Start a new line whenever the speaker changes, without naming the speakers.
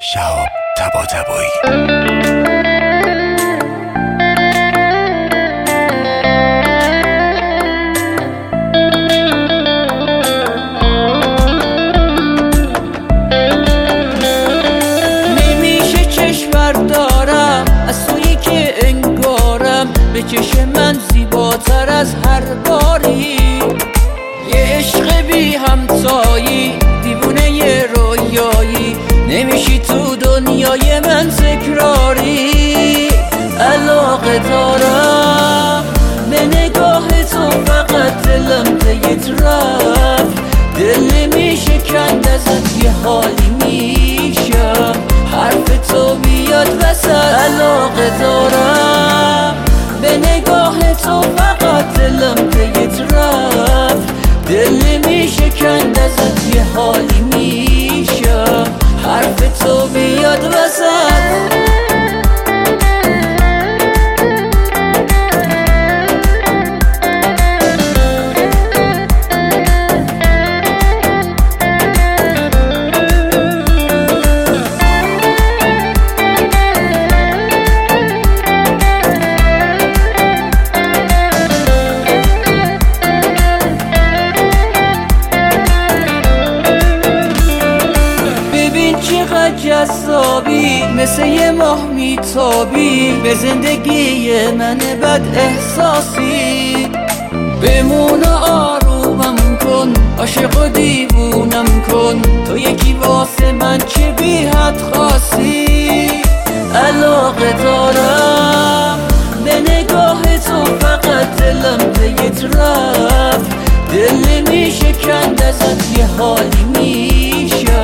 شهاب طباطبایی.
بکش من زیباتر از هر باری، یه عشق بی همتایی، دیوونه یه رویایی، نمیشی تو دنیای من تکراری. علاقه دارم به نگاه تو، فقط دلم پیت رفت، دل نمیشه کند ازت، یه حالی میشم حرف تو بیاد وسط. علاقه دارم به نگاه تو، فقط دلم پیت رفت، دل نمیشه کند ازت، یه حالی میشم حرف تو بیاد وسط. جذابی مثل یه ماه میتابی، به زندگی من بد احساسی، بمون آرومم کن، عاشق و دیوونم کن، تو یکی واسه من که بی حد خاصی. علاقه دارم به نگاه تو، فقط دلم پیت رفت، دل نمیشه کند ازت، یه حالی میشم